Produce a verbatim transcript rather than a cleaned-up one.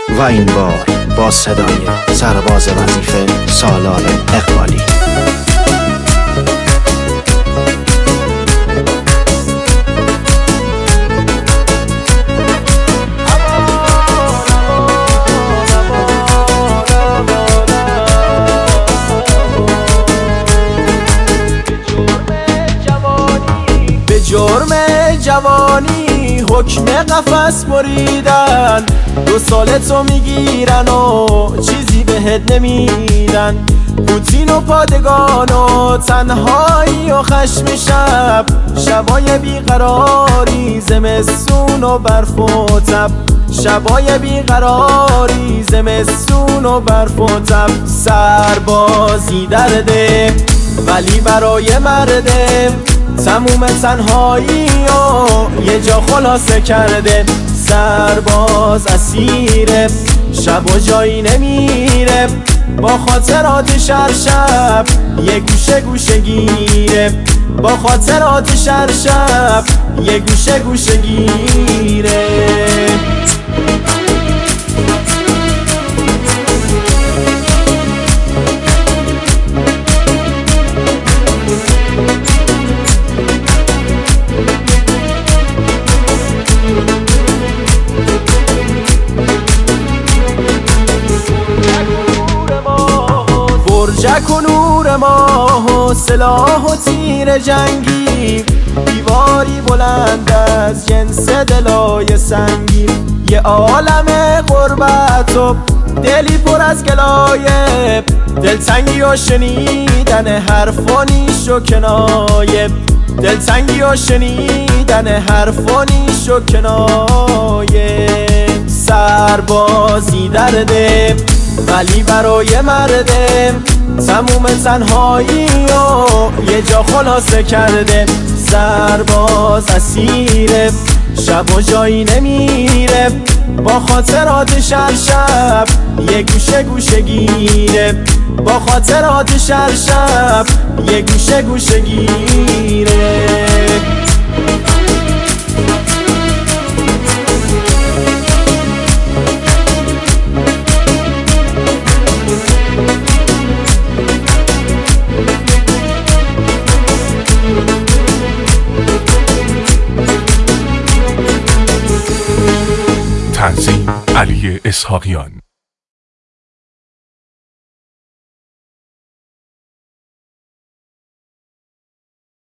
و این بار با صدای سرباز وظیفه سالار اقبالی. جرم جوانی حکم قفس بریدن، دو سال تو میگیرن و چیزی بهت نمیدن. پوتین و پادگان و تنهایی و خشم شب، شبای بیقراری زمستون و برف و تب، شبای بیقراری زمستون و برف و تب. سربازی درده ولی برای مرده، تموم تنهایی و یه جا خلاصه کرده. سرباز اسیره شب و جایی نمیره، با خاطرات شر شب یه گوشه گوشه گیره، با خاطرات شر شب یه گوشه گوشه گیره. برجک و نور ماه و سلاح و تیر جنگی، دیواری بلند از جنس دلای سنگی. یه عالم غربت و دلی پر از گلایه، دلتنگی و شنیدن حرف و نیش و کنایه، دلتنگی و شنیدن حرف و نیش و کنایه. سربازی درده ولی برای مرده، تموم تنهایی و یه جا خلاصه کرده. سرباز اسیره شب و جایی نمیره، با خاطرات شر شب یه گوشه گوشه گیره، با خاطرات شر شب یه گوشه گوشه گیره. تنظیم علی اسحاقیان.